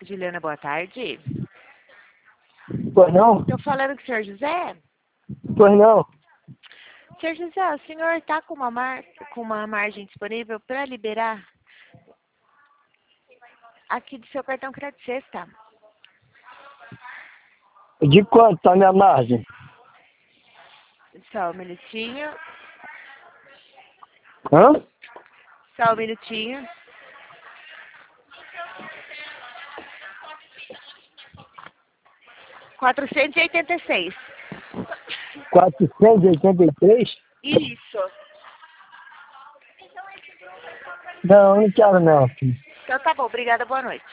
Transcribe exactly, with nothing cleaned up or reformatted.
Juliana, boa tarde. Pois não? Estou falando com o senhor José? Pois não? senhor José, o senhor está com uma, mar... com uma margem disponível para liberar aqui do seu cartão crédito sexta? De quanto tá a minha margem? Só um minutinho. Hã? Só um minutinho. quatrocentos e oitenta e seis. quatrocentos e oitenta e três? Isso. Não, não quero não, filho. Então tá bom, obrigada, boa noite.